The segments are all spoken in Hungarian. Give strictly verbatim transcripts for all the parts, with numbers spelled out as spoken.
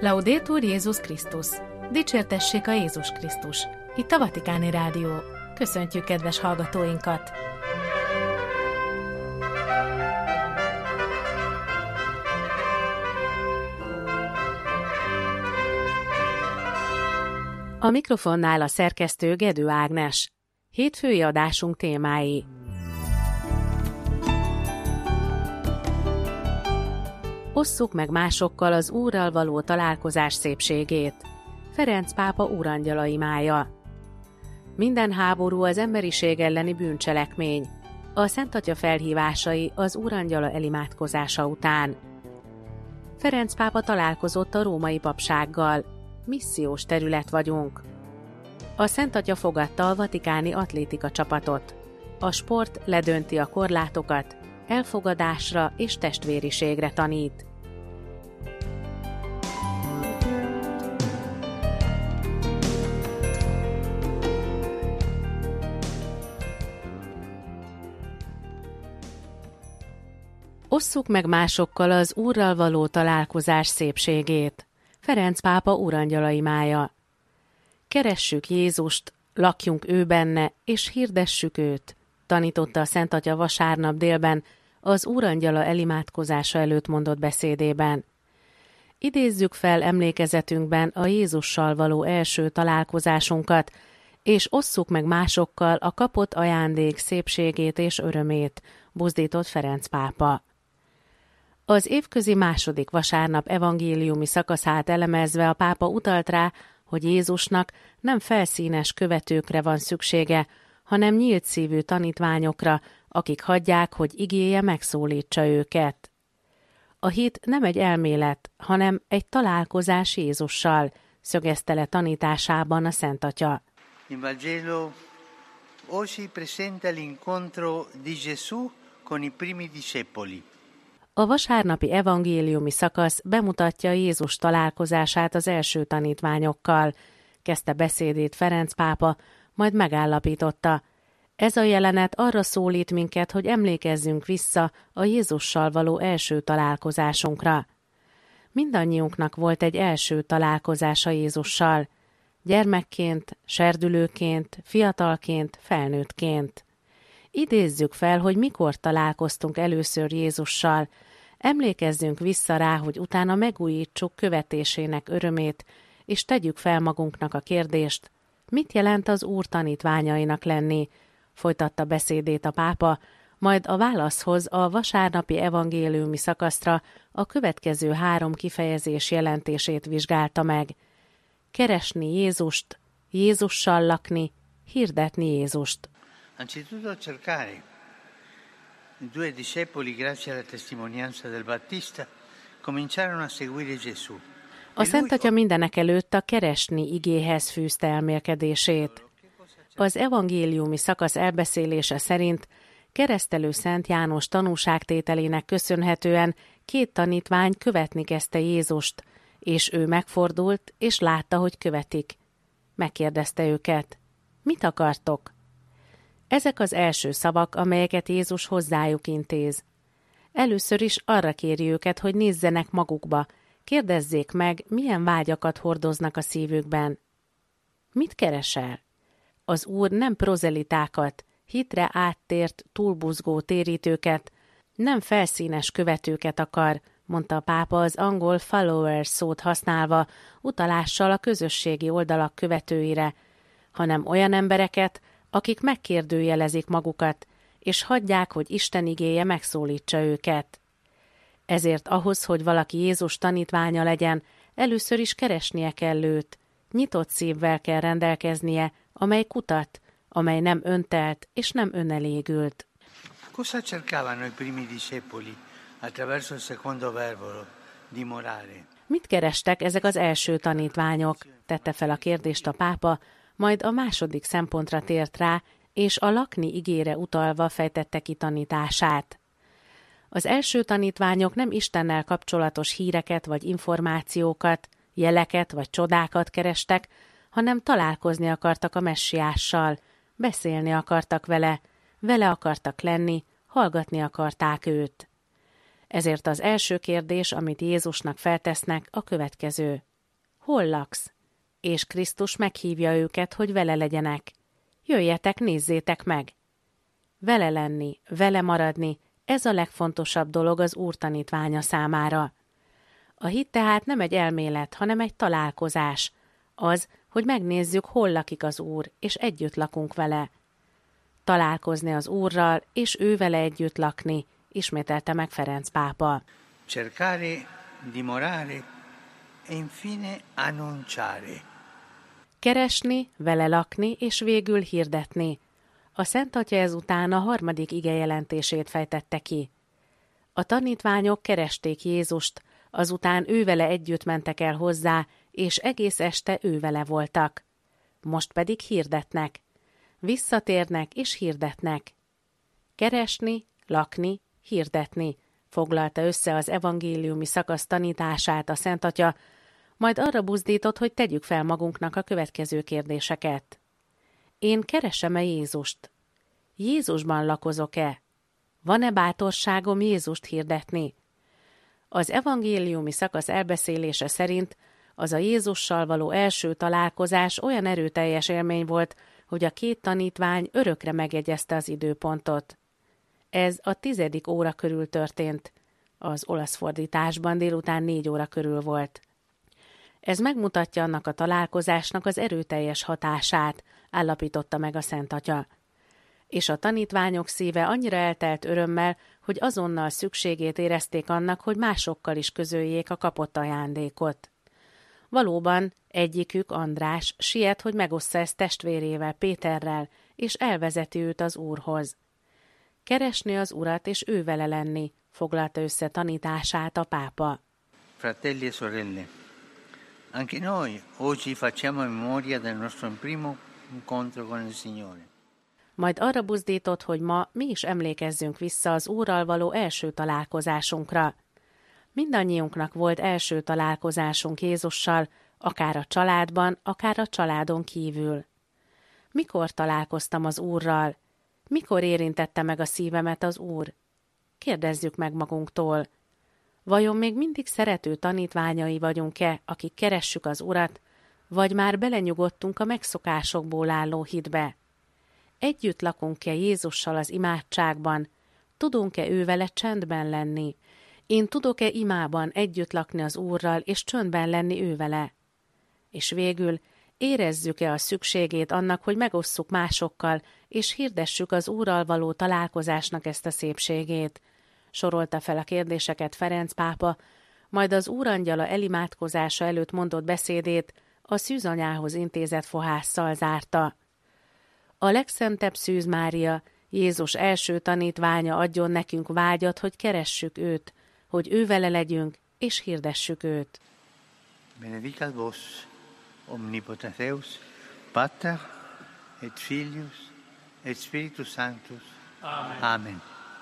Laudetur Jézus Krisztus! Dicsértessék a Jézus Krisztus! Itt a Vatikáni Rádió. Köszöntjük kedves hallgatóinkat! A mikrofonnál a szerkesztő Gedő Ágnes. Hétfői adásunk témái. Osszuk meg másokkal az Úrral való találkozás szépségét. Ferenc pápa úrangyala imája. Minden háború az emberiség elleni bűncselekmény. A Szent Atya felhívásai az úrangyala elimádkozása után. Ferenc pápa találkozott a római papsággal. Missziós terület vagyunk. A Szent Atya fogadta a vatikáni atlétika csapatot. A sport ledönti a korlátokat, elfogadásra és testvériségre tanít. Osszuk meg másokkal az Úrral való találkozás szépségét. Ferenc pápa úrangyala imája. Keressük Jézust, lakjunk ő benne, és hirdessük őt, tanította a Szent Atya vasárnap délben az úrangyala elimádkozása előtt mondott beszédében. Idézzük fel emlékezetünkben a Jézussal való első találkozásunkat, és osszuk meg másokkal a kapott ajándék szépségét és örömét, buzdított Ferenc pápa. Az évközi második vasárnap evangéliumi szakaszát elemezve a pápa utalt rá, hogy Jézusnak nem felszínes követőkre van szüksége, hanem nyílt szívű tanítványokra, akik hagyják, hogy igéje megszólítsa őket. A hit nem egy elmélet, hanem egy találkozás Jézussal, szögezte le tanításában a Szent Atya. In Vangelo oggi presenta l'incontro di Gesù con i primi discepoli. A vasárnapi evangéliumi szakasz bemutatja Jézus találkozását az első tanítványokkal, kezdte beszédét Ferenc pápa, majd megállapította. Ez a jelenet arra szólít minket, hogy emlékezzünk vissza a Jézussal való első találkozásunkra. Mindannyiunknak volt egy első találkozása Jézussal, gyermekként, serdülőként, fiatalként, felnőttként. Idézzük fel, hogy mikor találkoztunk először Jézussal, emlékezzünk vissza rá, hogy utána megújítsuk követésének örömét, és tegyük fel magunknak a kérdést, mit jelent az Úr tanítványainak lenni, folytatta beszédét a pápa, majd a válaszhoz a vasárnapi evangéliumi szakaszra a következő három kifejezés jelentését vizsgálta meg. Keresni Jézust, Jézussal lakni, hirdetni Jézust. Anzitutto cercare. I due discepoli, grazie alla testimonianza del Battista, cominciarono a seguire Gesù. A Szent Atya mindenek előtt a keresni igéhez fűzte elmélkedését. Az evangéliumi szakasz elbeszélése szerint keresztelő Szent János tanúságtételének köszönhetően két tanítvány követni kezdte Jézust, és ő megfordult, és látta, hogy követik. Megkérdezte őket, mit akartok? Ezek az első szavak, amelyeket Jézus hozzájuk intéz. Először is arra kéri őket, hogy nézzenek magukba, kérdezzék meg, milyen vágyakat hordoznak a szívükben. Mit keresel? Az Úr nem prozelitákat, hitre áttért, túlbuzgó térítőket, nem felszínes követőket akar, mondta a pápa az angol followers szót használva, utalással a közösségi oldalak követőire, hanem olyan embereket, akik megkérdőjelezik magukat, és hagyják, hogy Isten igéje megszólítsa őket. Ezért ahhoz, hogy valaki Jézus tanítványa legyen, először is keresnie kell őt, nyitott szívvel kell rendelkeznie, amely kutat, amely nem öntelt és nem önelégült. Cosa cercavano i primi discepoli attraverso il secondo verbo, dimorare? Mit kerestek ezek az első tanítványok? Tette fel a kérdést a pápa, majd a második szempontra tért rá, és a lakni igére utalva fejtette ki tanítását. Az első tanítványok nem Istennel kapcsolatos híreket vagy információkat, jeleket vagy csodákat kerestek, hanem találkozni akartak a messiással, beszélni akartak vele, vele akartak lenni, hallgatni akarták őt. Ezért az első kérdés, amit Jézusnak feltesznek, a következő. hol laksz? És Krisztus meghívja őket, hogy vele legyenek. Jöjjetek, nézzétek meg! Vele lenni, vele maradni, ez a legfontosabb dolog az Úr tanítványa számára. A hit tehát nem egy elmélet, hanem egy találkozás. Az, hogy megnézzük, hol lakik az Úr, és együtt lakunk vele. Találkozni az Úrral, és ő vele együtt lakni, ismételte meg Ferenc pápa. Cercare, dimorare, e infine annunciare. Keresni, vele lakni, és végül hirdetni. A Szent Atya ezután a harmadik igejelentését fejtette ki. A tanítványok keresték Jézust, azután ővele együtt mentek el hozzá, és egész este ővele voltak. Most pedig hirdetnek. Visszatérnek és hirdetnek. Keresni, lakni, hirdetni, foglalta össze az evangéliumi szakasz tanítását a Szent Atya, majd arra buzdított, hogy tegyük fel magunknak a következő kérdéseket. Én keresem-e Jézust? Jézusban lakozok-e? Van-e bátorságom Jézust hirdetni? Az evangéliumi szakasz elbeszélése szerint az a Jézussal való első találkozás olyan erőteljes élmény volt, hogy a két tanítvány örökre megjegyezte az időpontot. Ez a tizedik óra körül történt. Az olasz fordításban délután négy óra körül volt. Ez megmutatja annak a találkozásnak az erőteljes hatását, állapította meg a Szent Atya. És a tanítványok szíve annyira eltelt örömmel, hogy azonnal szükségét érezték annak, hogy másokkal is közöljék a kapott ajándékot. Valóban egyikük, András, siet, hogy megossza ezt testvérével, Péterrel, és elvezeti őt az Úrhoz. Keresni az Urat, és ő vele lenni, foglalta össze tanítását a pápa. Fratelli e sorelle, anche noi oggi facciamo memoria del nostro primo incontro con il Signore. Majd arra buzdított, hogy ma mi is emlékezzünk vissza az Úrral való első találkozásunkra. Mindannyiunknak volt első találkozásunk Jézussal, akár a családban, akár a családon kívül. Mikor találkoztam az Úrral? Mikor érintette meg a szívemet az Úr? Kérdezzük meg magunktól. Vajon még mindig szerető tanítványai vagyunk-e, akik keressük az Urat, vagy már belenyugodtunk a megszokásokból álló hitbe? Együtt lakunk-e Jézussal az imádságban? Tudunk-e ővele csendben lenni? Én tudok-e imában együtt lakni az Úrral, és csöndben lenni ővele? És végül érezzük-e a szükségét annak, hogy megosszuk másokkal, és hirdessük az Úrral való találkozásnak ezt a szépségét? Sorolta fel a kérdéseket Ferenc pápa, majd az úrangyala elimádkozása előtt mondott beszédét a szűzanyához intézett fohásszal zárta. A legszentebb Szűz Mária, Jézus első tanítványa adjon nekünk vágyat, hogy keressük őt, hogy ővele legyünk, és hirdessük őt. Benedicat vos, omnipotens Deus, Pater et Filius et Spiritus Sanctus. Amen. Amen.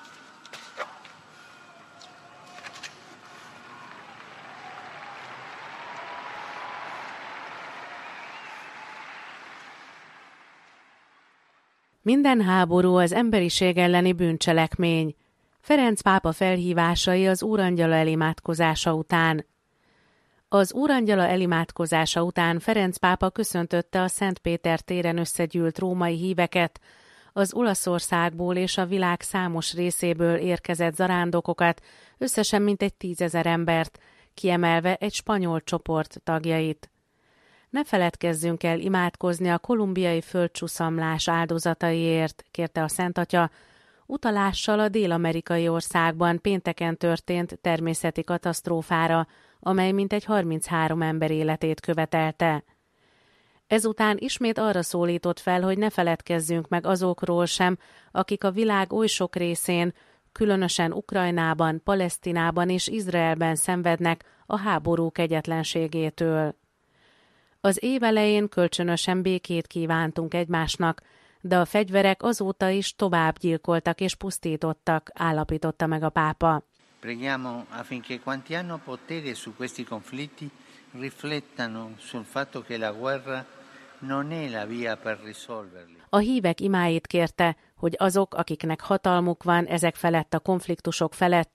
Minden háború az emberiség elleni bűncselekmény. Ferenc pápa felhívásai az úrangyala elimádkozása után. Az úrangyala elimádkozása után Ferenc pápa köszöntötte a Szent Péter téren összegyűlt római híveket, az Olaszországból és a világ számos részéből érkezett zarándokokat, összesen mintegy tízezer embert, kiemelve egy spanyol csoport tagjait. Ne feledkezzünk el imádkozni a kolumbiai földcsúszamlás áldozataiért, kérte a Szent Atya, utalással a dél-amerikai országban pénteken történt természeti katasztrófára, amely mintegy harminchárom ember életét követelte. Ezután ismét arra szólított fel, hogy ne feledkezzünk meg azokról sem, akik a világ oly sok részén, különösen Ukrajnában, Palesztinában és Izraelben szenvednek a háború kegyetlenségétől. Az év elején kölcsönösen békét kívántunk egymásnak, de a fegyverek azóta is tovább gyilkoltak és pusztítottak, állapította meg a pápa. Preghiamo affinché quanti hanno potere su questi conflitti riflettano sul fatto che la guerra non è la via per risolverli. A hívek imáit kérte, hogy azok, akiknek hatalmuk van ezek felett a konfliktusok felett,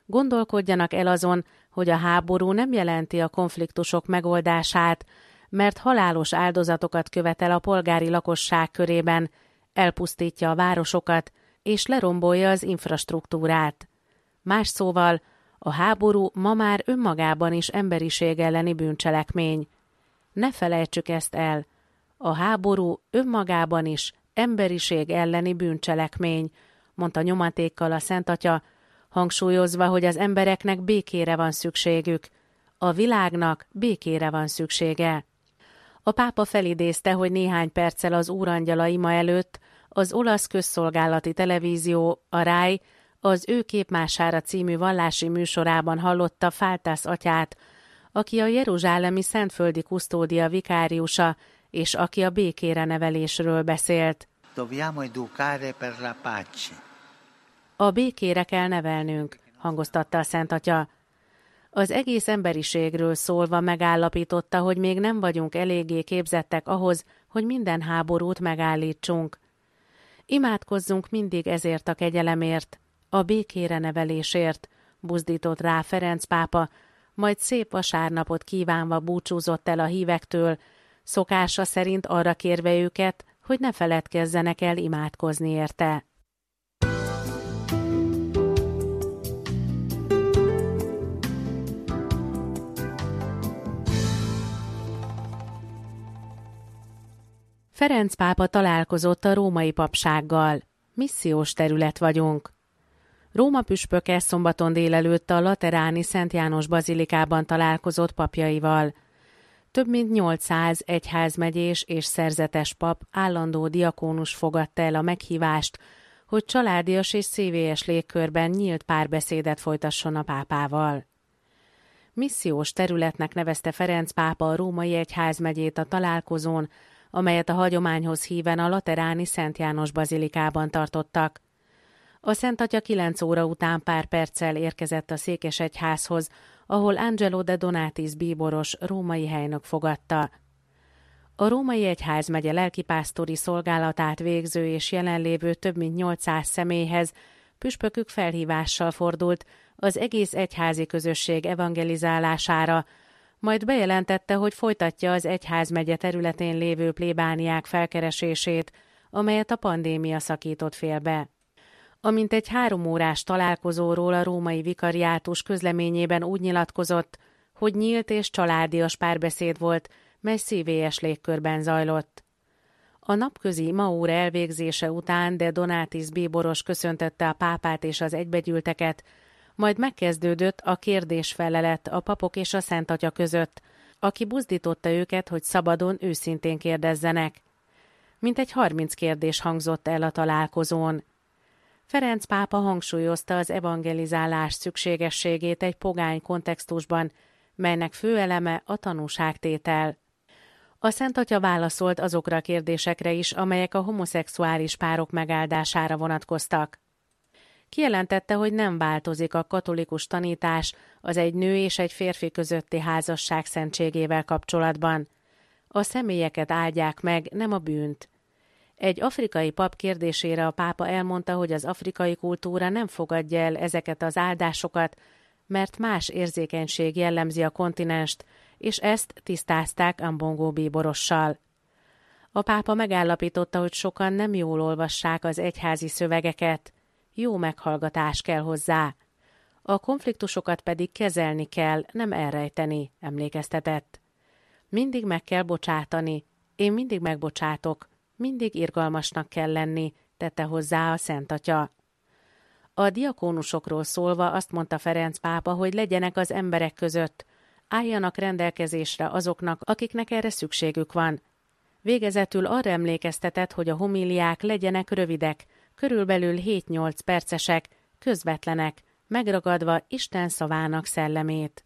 Gondolkodjanak el azon, hogy a háború nem jelenti a konfliktusok megoldását, mert halálos áldozatokat követel a polgári lakosság körében, elpusztítja a városokat és lerombolja az infrastruktúrát. Más szóval, a háború ma már önmagában is emberiség elleni bűncselekmény. Ne felejtsük ezt el. A háború önmagában is emberiség elleni bűncselekmény, mondta nyomatékkal a Szentatya, hangsúlyozva, hogy az embereknek békére van szükségük, a világnak békére van szüksége. A pápa felidézte, hogy néhány perccel az Úrangyala ima előtt az olasz közszolgálati televízió, a Rai, az Ő képmására című vallási műsorában hallotta Faltász atyát, aki a jeruzsálemi szentföldi kusztódia vikáriusa, és aki a békére nevelésről beszélt. Dobbiamo educare per la pace. A békére kell nevelnünk, hangoztatta a Szentatya. Az egész emberiségről szólva megállapította, hogy még nem vagyunk eléggé képzettek ahhoz, hogy minden háborút megállítsunk. Imádkozzunk mindig ezért a kegyelemért, a békére nevelésért, buzdított rá Ferenc pápa, majd szép vasárnapot kívánva búcsúzott el a hívektől, szokása szerint arra kérve őket, hogy ne feledkezzenek el imádkozni érte. Ferenc pápa találkozott a római papsággal. Missziós terület vagyunk. Róma püspöke szombaton délelőtt a lateráni Szent János bazilikában találkozott papjaival. Több mint nyolcszáz egyházmegyés és szerzetes pap, állandó diakónus fogadta el a meghívást, hogy családias és szívélyes légkörben nyílt párbeszédet folytasson a pápával. Missziós területnek nevezte Ferenc pápa a római egyházmegyét a találkozón, amelyet a hagyományhoz híven a lateráni Szent János bazilikában tartottak. A Szentatya kilenc óra után pár perccel érkezett a székesegyházhoz, ahol Angelo de Donatis bíboros római helynök fogadta. A római egyházmegye lelkipásztori szolgálatát végző és jelenlévő több mint nyolcszáz személyhez püspökük felhívással fordult az egész egyházi közösség evangelizálására, majd bejelentette, hogy folytatja az egyházmegye területén lévő plébániák felkeresését, amelyet a pandémia szakított félbe. Amint egy három órás találkozóról a római vikariátus közleményében úgy nyilatkozott, hogy nyílt és családias párbeszéd volt, mely szívélyes légkörben zajlott. A napközi maóra elvégzése után de Donatis bíboros köszöntette a pápát és az egybegyűlteket, majd megkezdődött a kérdés-felelet a papok és a Szentatya között, aki buzdította őket, hogy szabadon, őszintén kérdezzenek. Mintegy harminc kérdés hangzott el a találkozón. Ferenc pápa hangsúlyozta az evangelizálás szükségességét egy pogány kontextusban, melynek fő eleme a tanúságtétel. A Szentatya válaszolt azokra a kérdésekre is, amelyek a homoszexuális párok megáldására vonatkoztak. Kijelentette, hogy nem változik a katolikus tanítás az egy nő és egy férfi közötti házasság szentségével kapcsolatban. A személyeket áldják meg, nem a bűnt. Egy afrikai pap kérdésére a pápa elmondta, hogy az afrikai kultúra nem fogadja el ezeket az áldásokat, mert más érzékenység jellemzi a kontinenst, és ezt tisztázták Ambongo bíborossal. A pápa megállapította, hogy sokan nem jól olvassák az egyházi szövegeket, jó meghallgatás kell hozzá. A konfliktusokat pedig kezelni kell, nem elrejteni, emlékeztetett. Mindig meg kell bocsátani, én mindig megbocsátok, mindig irgalmasnak kell lenni, tette hozzá a Szentatya. A diakónusokról szólva azt mondta Ferenc pápa, hogy legyenek az emberek között, álljanak rendelkezésre azoknak, akiknek erre szükségük van. Végezetül arra emlékeztetett, hogy a homíliák legyenek rövidek, körülbelül hét-nyolc percesek, közvetlenek, megragadva Isten szavának szellemét.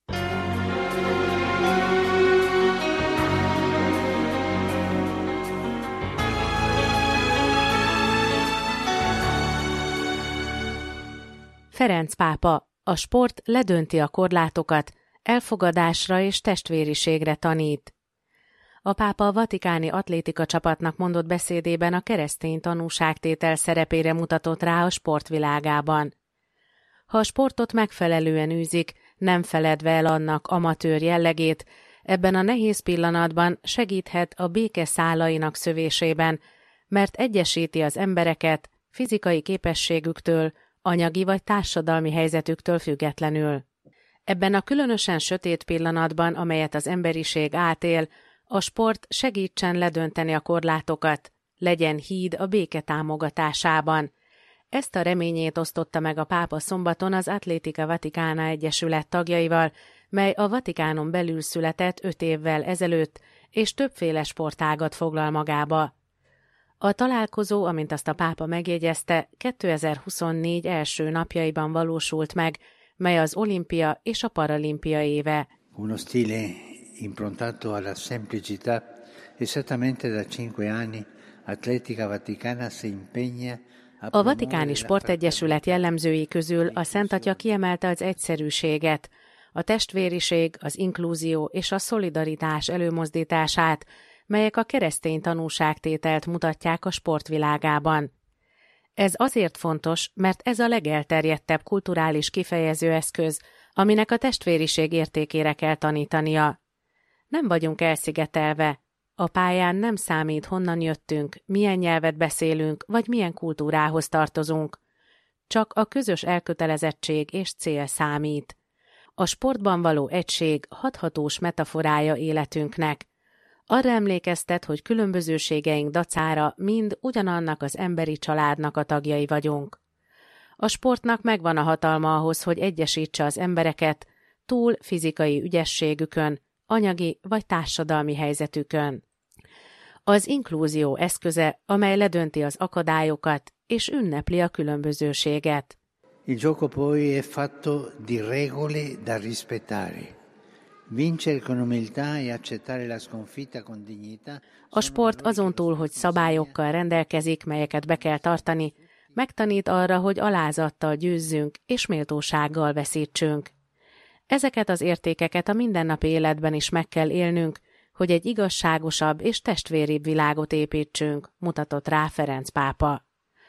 Ferenc pápa, a sport ledönti a korlátokat, elfogadásra és testvériségre tanít. A pápa a vatikáni atlétika csapatnak mondott beszédében a keresztény tanúságtétel szerepére mutatott rá a sportvilágában. Ha a sportot megfelelően űzik, nem feledve el annak amatőr jellegét, ebben a nehéz pillanatban segíthet a béke szálainak szövésében, mert egyesíti az embereket fizikai képességüktől, anyagi vagy társadalmi helyzetüktől függetlenül. Ebben a különösen sötét pillanatban, amelyet az emberiség átél, a sport segítsen ledönteni a korlátokat, legyen híd a béke támogatásában. Ezt a reményét osztotta meg a pápa szombaton az Atletica Vaticana Egyesület tagjaival, mely a Vatikánon belül született öt évvel ezelőtt, és többféle sportágat foglal magába. A találkozó, amint azt a pápa megjegyezte, kétezer-huszonnégy első napjaiban valósult meg, mely az olimpia és a paralimpia éve. Uno stile improntato alla semplicità, esattamente da cinque anni, Atletica Vaticana si impegna. A Vatikáni Sportegyesület jellemzői közül a Szent Atya kiemelte az egyszerűséget, a testvériség, az inklúzió és a szolidaritás előmozdítását, melyek a keresztény tanúságtételt mutatják a sportvilágában. Ez azért fontos, mert ez a legelterjedtebb kulturális kifejezőeszköz, aminek a testvériség értékére kell tanítania. Nem vagyunk elszigetelve, a pályán nem számít, honnan jöttünk, milyen nyelvet beszélünk, vagy milyen kultúrához tartozunk. Csak a közös elkötelezettség és cél számít. A sportban való egység hathatós metaforája életünknek. Arra emlékeztet, hogy különbözőségeink dacára mind ugyanannak az emberi családnak a tagjai vagyunk. A sportnak megvan a hatalma ahhoz, hogy egyesítse az embereket túl fizikai ügyességükön, anyagi vagy társadalmi helyzetükön. Az inklúzió eszköze, amely ledönti az akadályokat és ünnepli a különbözőséget. Il gioco poi è fatto di regole da rispettare. Vincere con umiltà e accettare la sconfitta con dignità. A sport azon túl, hogy szabályokkal rendelkezik, melyeket be kell tartani, megtanít arra, hogy alázattal győzzünk és méltósággal veszítsünk. Ezeket az értékeket a mindennapi életben is meg kell élnünk, hogy egy igazságosabb és testvéribb világot építsünk, mutatott rá Ferenc pápa.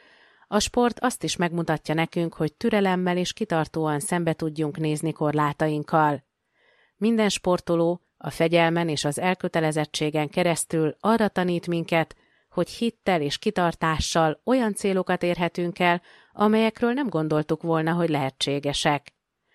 A sport azt is megmutatja nekünk, hogy türelemmel és kitartóan szembe tudjunk nézni korlátainkkal. Minden sportoló a fegyelmen és az elkötelezettségen keresztül arra tanít minket, hogy hittel és kitartással olyan célokat érhetünk el, amelyekről nem gondoltuk volna, hogy lehetségesek.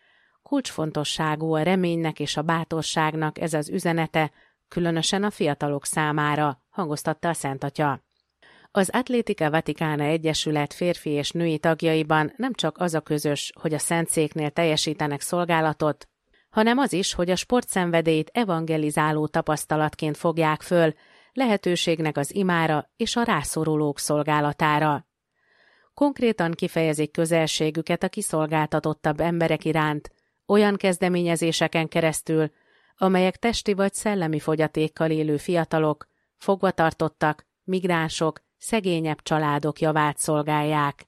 Kulcsfontosságú a reménynek és a bátorságnak ez az üzenete, különösen a fiatalok számára, hangoztatta a Szent Atya. Az Atletica Vaticana Egyesület férfi és női tagjaiban nem csak az a közös, hogy a Szentszéknél teljesítenek szolgálatot, hanem az is, hogy a sportszenvedélyt evangelizáló tapasztalatként fogják föl, lehetőségnek az imára és a rászorulók szolgálatára. Konkrétan kifejezik közelségüket a kiszolgáltatottabb emberek iránt, olyan kezdeményezéseken keresztül, amelyek testi vagy szellemi fogyatékkal élő fiatalok, fogvatartottak, migránsok, szegényebb családok javát szolgálják.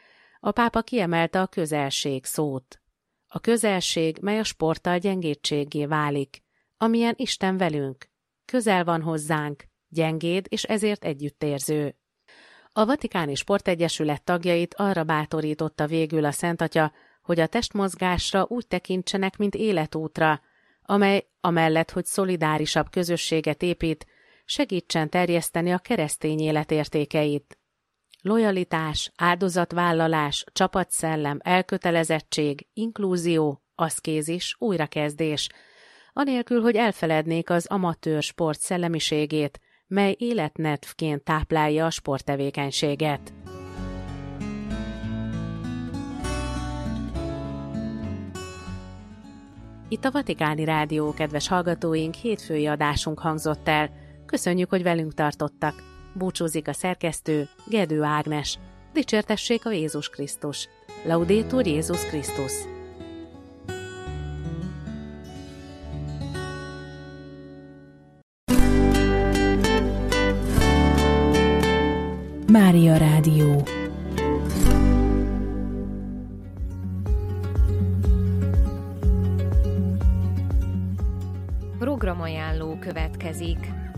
A pápa kiemelte a közelség szót. A közelség, mely a sporttal gyengédséggé válik, amilyen Isten velünk. Közel van hozzánk, gyengéd és ezért együttérző. A Vatikáni Sportegyesület tagjait arra bátorította végül a Szent Atya, hogy a testmozgásra úgy tekintsenek, mint életútra, amely amellett, hogy szolidárisabb közösséget épít, segítsen terjeszteni a keresztény élet értékeit. Lojalitás, áldozatvállalás, csapatszellem, elkötelezettség, inklúzió, aszkézis, újrakezdés, anélkül, hogy elfelednék az amatőr sport szellemiségét, mely életnedvként táplálja a sporttevékenységet. Itt a Vatikáni Rádió, kedves hallgatóink, hétfői adásunk hangzott el. Köszönjük, hogy velünk tartottak. Búcsúzik a szerkesztő, Gedő Ágnes. Dicsértessék a Jézus Krisztus. Laudetur Jézus Krisztus. Mária Rádió. Programajánló következik.